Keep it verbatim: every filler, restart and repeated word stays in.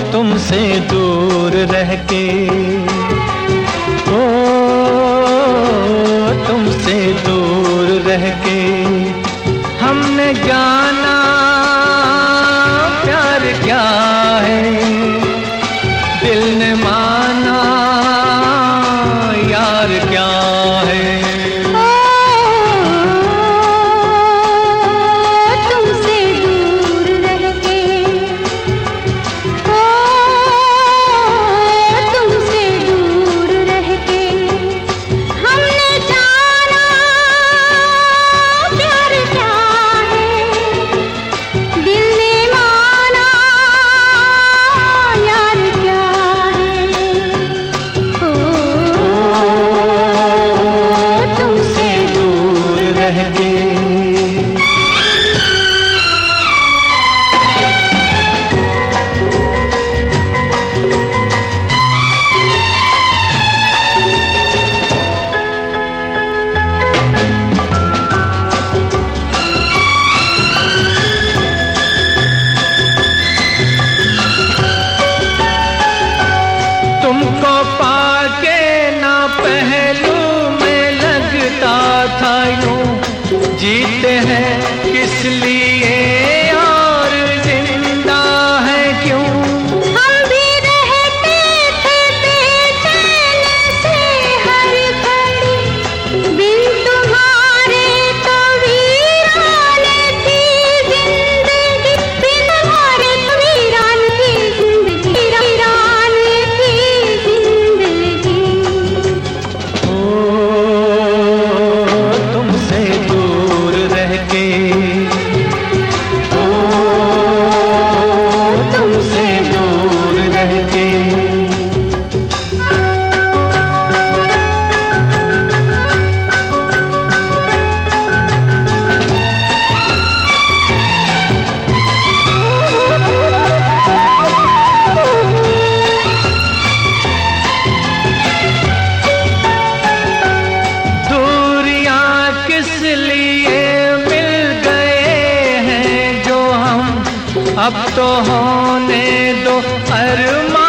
तुमसे दूर रह के, ओ तुमसे दूर रह के हमने जाना प्यार क्या है, दिल ने माना यार क्या है। तुमको पाके ना पहलू में लगता था यूं, जीते हैं किस लिए और जिंदा है क्यों। हम भी रहते थे बेचैन से हर घड़ी, बिन तुम्हारे तो वीरान थी जिंदगी, बिन तुम्हारे तो वीरान थी जिंदगी, वीरान थी जिंदगी। ओ तुमसे दूर रह के, ओ तुमसे दूर रह के अब तो होने दो अरमान।